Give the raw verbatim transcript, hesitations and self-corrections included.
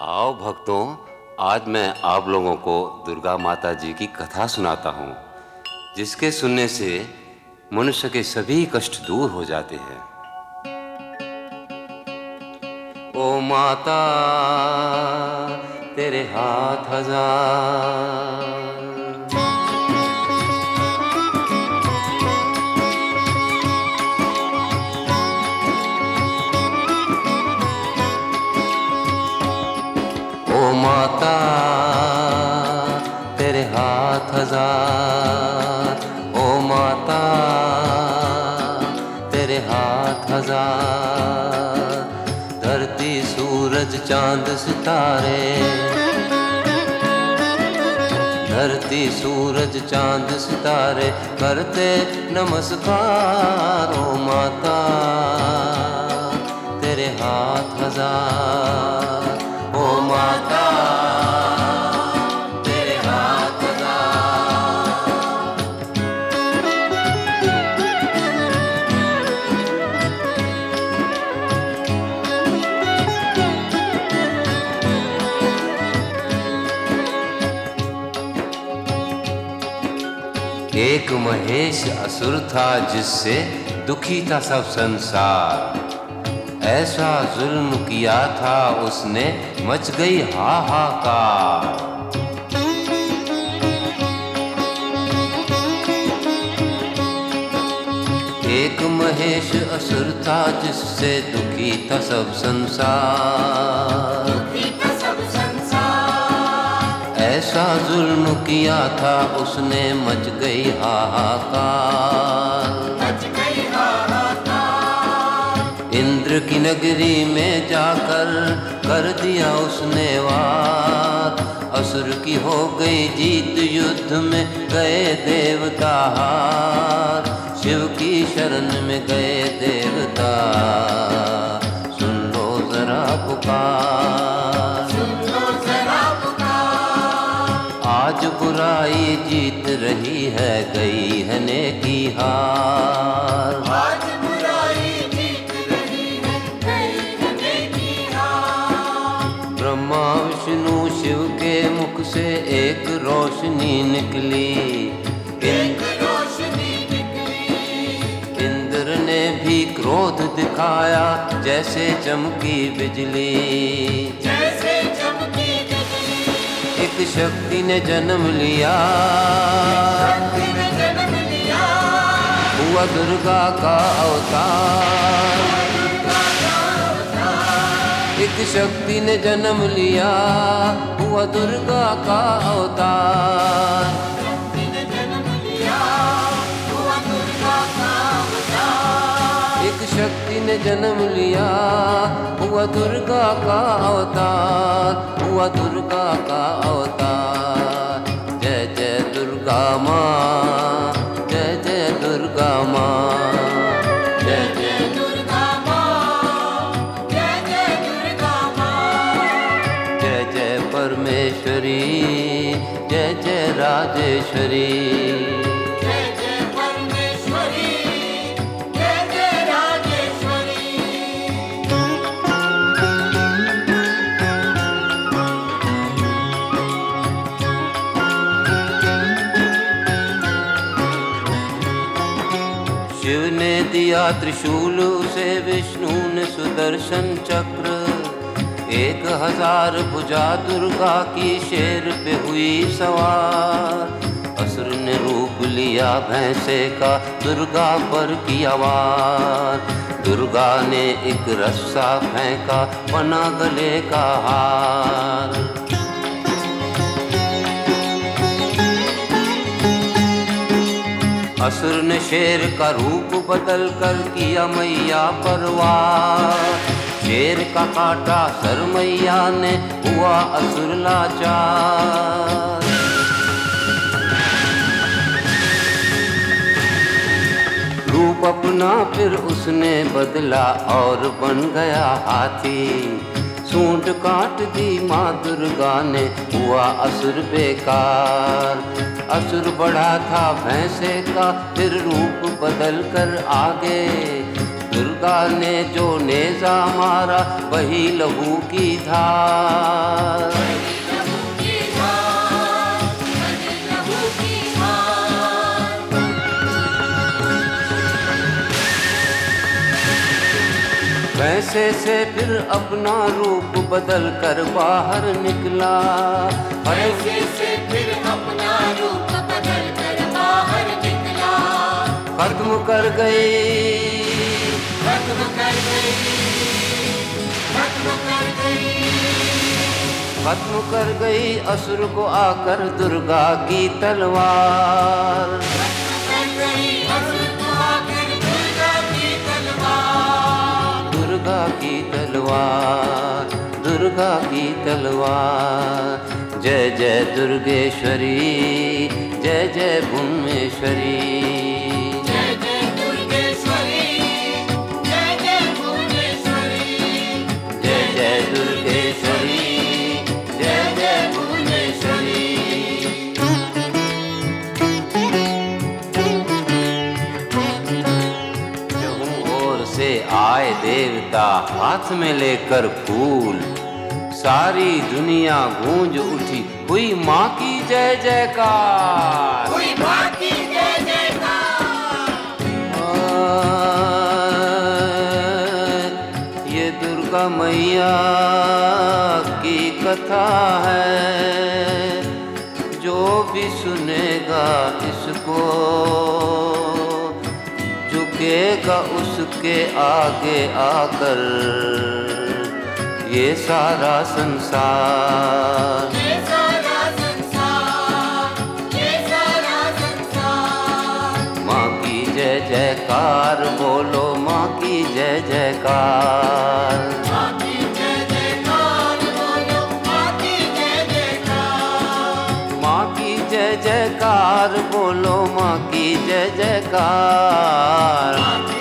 आओ भक्तों, आज मैं आप लोगों को दुर्गा माता जी की कथा सुनाता हूँ, जिसके सुनने से मनुष्य के सभी कष्ट दूर हो जाते हैं। ओ माता तेरे हाथ हजार, ओ माता तेरे हाथ हजार, ओ माता तेरे हाथ हजार। धरती सूरज चांद सितारे, धरती सूरज चांद सितारे करते नमस्कार। ओ माता तेरे हाथ हजार, ओ माता तेरे हाथ हजार। एक महेश असुर था जिससे दुखी था सब संसार। ऐसा जुल्म किया था उसने, मच गई हाहाकार। एक महेश असुर था जिससे दुखी था सब संसार। ऐसा जुल्म किया था उसने, मच गई हाहाकार। इंद्र की नगरी में जाकर कर दिया उसने वार। असुर की हो गई जीत, युद्ध में गए देवता हार। शिव की शरण में गए देवता, सुन लो जरा पुकार, सुन लो जरा पुकार। आज बुराई जीत रही है, गई है नेकी हार। आज ब्रह्मा विष्णु शिव के मुख से एक रोशनी निकली, एक रोशनी निकली। इंद्र ने भी क्रोध दिखाया, जैसे चमकी बिजली, जैसे चमकी बिजली। एक शक्ति ने जन्म लिया, शक्ति ने जन्म लिया। हुआ दुर्गा का अवतार, एक शक्ति ने जन्म लिया। हुआ दुर्गा का अवतार, शक्ति ने जन्म लिया। हुआ दुर्गा का अवतार, एक शक्ति ने जन्म लिया। हुआ दुर्गा का अवतार, हुआ दुर्गा का अवतार। जय जय दुर्गा माँ, जय जय दुर्गा माँ, जय जय परमेश्वरी, जय जय राजेश्वरी, जय जय परमेश्वरी, जय जय राजेश्वरी। शिव ने दिया त्रिशूल उसे, विष्णु ने सुदर्शन चक्र। एक हजार भुजा दुर्गा की शेर पे हुई सवार। असुर ने रूप लिया भैंसे का, दुर्गा पर किया वार। दुर्गा ने एक रस्सा फेंका, बना गले का हार। असुर ने शेर का रूप बदल कर किया मैया पर वार। शेर का काटा सर मैया ने, हुआ असुर लाचार। रूप अपना फिर उसने बदला और बन गया हाथी। सूंड काट दी माँ दुर्गा ने, हुआ असुर बेकार। असुर बढ़ा था भैंसे का, फिर रूप बदल कर आगे दुर्गा ने जो नेजा मारा वही लहू की धार। वैसे से फिर अपना रूप बदल कर बाहर निकला। वैसे से फिर अपना रूप बदल कर बाहर निकला। खत्म कर गई खत्म कर गई खत्म कर गई खत्म कर गई असुर को आकर दुर्गा की तलवार। खत्म कर गई असुर को आकर दुर्गा की तलवार। दुर्गा की तलवार, दुर्गा की तलवार। जय जय दुर्गेश्वरी, जय जय भुवनेश्वरी। जय जय दुर्गेश्वरी, जय जय भुवनेश्वरी। जय जय दुर्गेश्वरी, जय जय भुवनेश्वरी। चहुं ओर से आए देवता हाथ में लेकर फूल। सारी दुनिया गूंज उठी, हुई माँ की जय जयकार। हुई माँ की जय जयकार। ये दुर्गा मैया की कथा है, जो भी सुनेगा इसको झुकेगा उसके आगे आकर ये सारा संसार। ये सारा संसार, ये सारा संसार। माँ की जय जयकार बोलो, माँ की जय जयकार। माँ की जय जयकार बोलो, माँ की जय जयकार। माँ की जय जयकार बोलो, माँ की जय जयकार। माँ की